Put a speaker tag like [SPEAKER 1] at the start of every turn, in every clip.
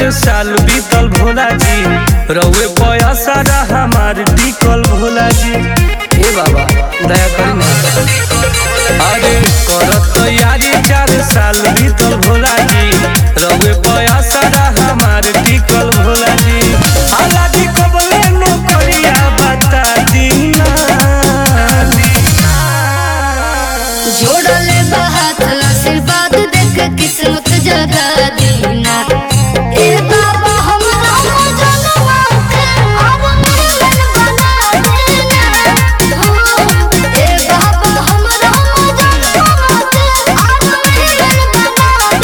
[SPEAKER 1] साल बीतल भोला जी, रउए पैसा हमार टिकल भोला जी। हे बाबा दया करी ना। अरे करत तैयारी 4 साल बीतल भोला जी, रउए पैसा हमार टिकल भोला जी। हालांकि कबले नौकरिया बता दीना,
[SPEAKER 2] जोड़ले बात आशीर्वाद देख किस्मत जगा दीना। ए बाबा हमरा जनवा के अब मिलन बना देना। ए बाबा हमरा जनवा के अब मिलन बना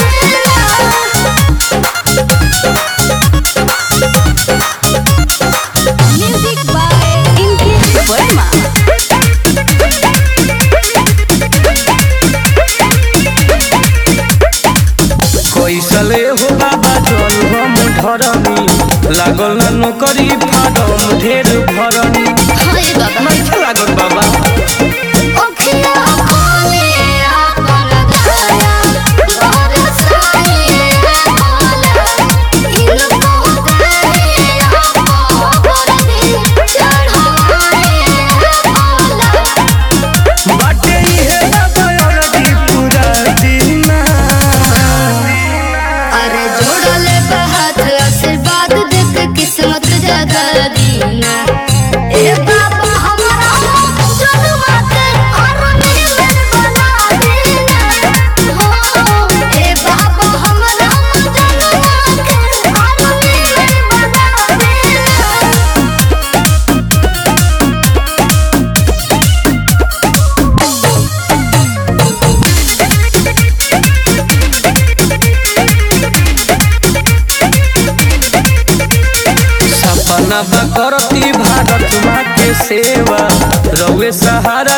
[SPEAKER 2] देना। Music by Indrit Varma.
[SPEAKER 1] कैसले हो बाबा जल हम धरनी, लागल ना नौकरी फारम ढेर भरनी।
[SPEAKER 2] हाय बाबा
[SPEAKER 1] नहीं लागल बाबा।
[SPEAKER 2] ओखिया खोले आपन दया बरसाए भोला। इनको करे आपन दी चढ़ाए भोला।
[SPEAKER 1] बाटे इहे बाबा अरजी पूरा दीना।
[SPEAKER 2] अरे जोड़ले बात आशीर्वाद देख किस्मत जगा दीना। ए बाबा हमरा जनवा के और मिलन बना देना। ए बाबा हमरा जनवा के और मिलन बना देना।
[SPEAKER 1] सपना बा करती भारत माँ के सेवा, रउए सहारा